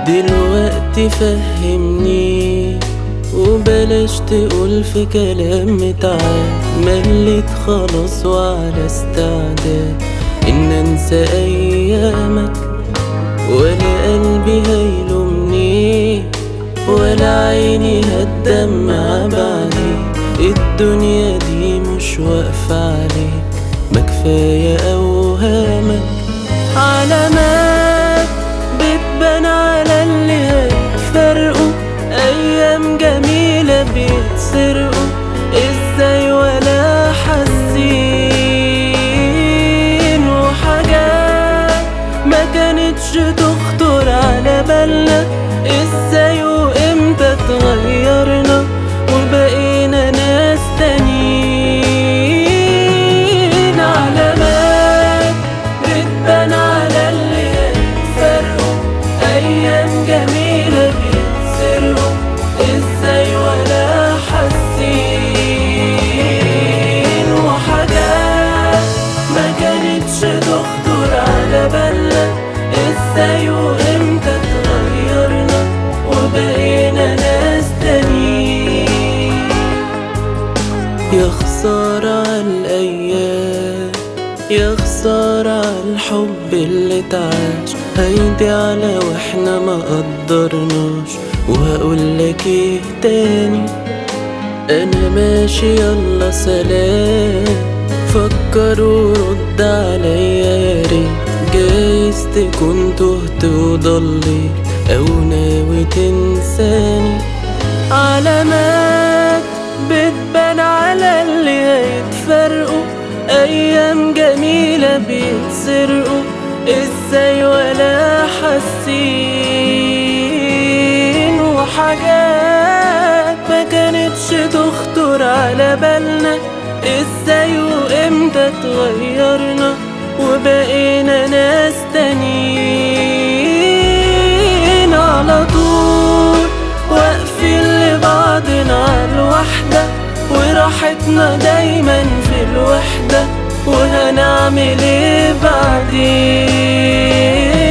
دلوقتي فهمني وبلاش تقول في كلام متعاد. مليت خلاص وعلى استعداد ان انسى ايامك، ولا قلبي هيلومني ولا عيني هتدمع بعديك. الدنيا دي مش واقفة عليك، ما كفاية اوهامك. علامات بتبان على اللي هيتفرقوا، ايام جميلة بيتسرقوا ازاي ولا حاسين. وحاجات ما كانتش تخطر على بالنا، ازاي وامتى اتغيرنا وبقينا ناس تانيين. علامات بتبان على اللي هيتفرقوا، ايام جميلة بيتسرقوا ازاي ولا حاسين. وحاجات ما كانتش تخطر على بالنا، ازاي وامتى اتغيرنا وبقينا ناس تانيين. يا خسارة عالايام، يا خسارة عالحب اللي اتعاش، هيضيع لو احنا ما قدرناش. وهقولك ايه تاني، انا ماشي يلا سلام. فكر ورد عليا يا ريت، جايز تكون تهت وضليت او ناوي تنساني. علامات بتبان على اللي هيتفرقوا، ايام جميلة بيتسرقوا ازاي ولا حاسين. وحاجات ما كانتش تخطر على بالنا، ازاي وامتى اتغيرنا وبقينا ناس تانيين. على طول واقفين لبعضنا عالوحدة، وراحتنا دايما في الوحدة، وهنعمل ايه بعدين؟